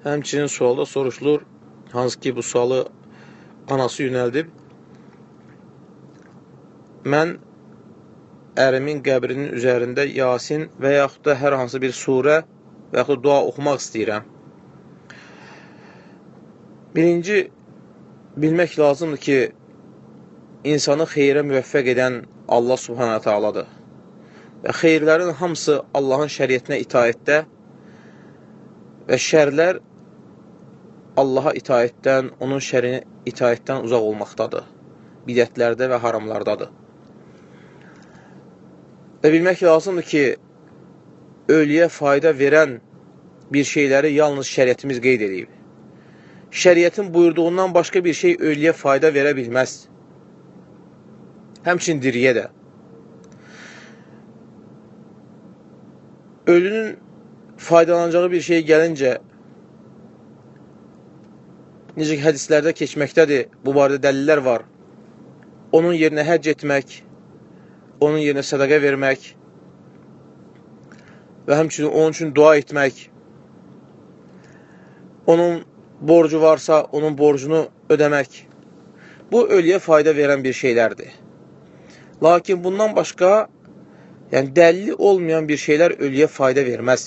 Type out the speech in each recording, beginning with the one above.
Həmçinin sualda soruşulur, hansı ki bu sualı anası yönəldib. Mən ərimin qəbrinin üzərində Yasin və yaxud da hər hansı bir surə və yaxud da dua oxumaq istəyirəm. Birinci, bilmək lazımdır ki, insanı xeyrə müvəffəq edən Allah Subhanahu Taaladır. Və xeyirlərin hamısı Allahın şəriətinə itaətdə və şərlər Allaha itaətdən, onun şərinə itaətdən uzaq olmaqdadır. Bidətlərdə və haramlardadır. Və bilmək lazımdır ki, ölüyə fayda verən bir şeyləri yalnız şəriətimiz qeyd edib. Şəriətin buyurduğundan başqa bir şey ölüyə fayda verə bilməz. Həmçin diriyə də. Ölünün faydalanacağı bir şey gəlincə, necə ki, hədislərdə keçməkdədir, bu barədə dəlillər var. Onun yerinə həcc etmək, onun yerinə sədaqə vermək və həmçinin onun üçün dua etmək, onun borcu varsa, onun borcunu ödəmək. Bu, ölüyə fayda verən bir şeylərdir. Lakin bundan başqa, yəni dəlili olmayan bir şeylər ölüyə fayda verməz.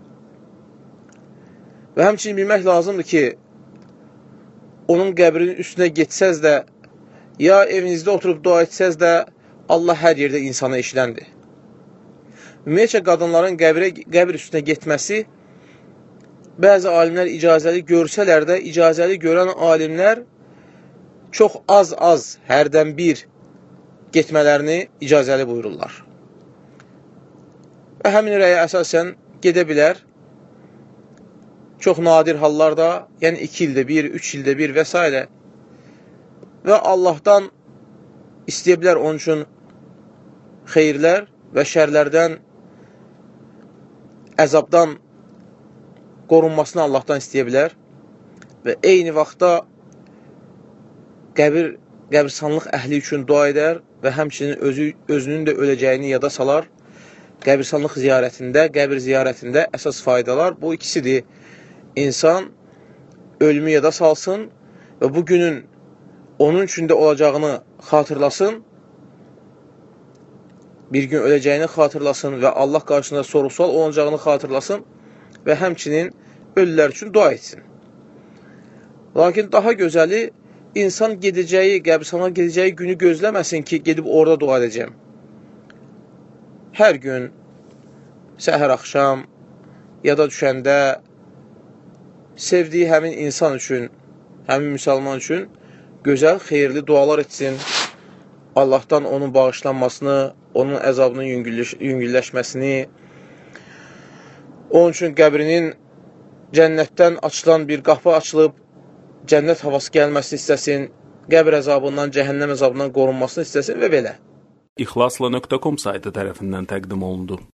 Və həmçinin bilmək lazımdır ki, onun qəbrinin üstünə getsəz də, ya evinizdə oturub dua etsəz də, Allah hər yerdə insana eşiləndir. Ümumiyyətcə, qadınların qəbr üstünə getməsi, bəzi alimlər icazəli görsələr də, icazəli görən alimlər çox az, hərdən bir getmələrini icazəli buyururlar. Və həmin rəyə əsasən gedə bilər, çox nadir hallarda, yəni 2 ildə bir, 3 ildə bir və s. Və Allahdan istəyə bilər onun üçün xeyirlər və şərlərdən, əzabdan qorunmasını Allahdan istəyə bilər və eyni vaxtda qəbirstanlıq əhli üçün dua edər və həmçinin özünün də öləcəyini yada salar. Qəbirstanlıq ziyarətində, qəbir ziyarətində əsas faydalar bu ikisidir. İnsan ölümü yada salsın və bu günün onun üçün də olacağını xatırlasın, bir gün öləcəyini xatırlasın və Allah qarşısında soru-sual olacağını xatırlasın və həmçinin ölülər üçün dua etsin. Lakin daha gözəli, insan gedəcəyi, qəbirstanlığa gedəcəyi günü gözləməsin ki, gedib orada dua edəcəm. Hər gün, səhər axşam, yada düşəndə, sevdiyi həmin insan üçün, həmin müsəlman üçün gözəl, xeyirli dualar etsin. Allahdan onun bağışlanmasını, onun əzabının yüngülləşməsini, onun üçün qəbrinin cənnətdən açılan bir qapı açılıb, cənnət havası gəlməsini istəsin, qəbr əzabından, cəhənnəm əzabından qorunmasını istəsin və belə. İxlasla.com saytı tərəfindən təqdim olundu.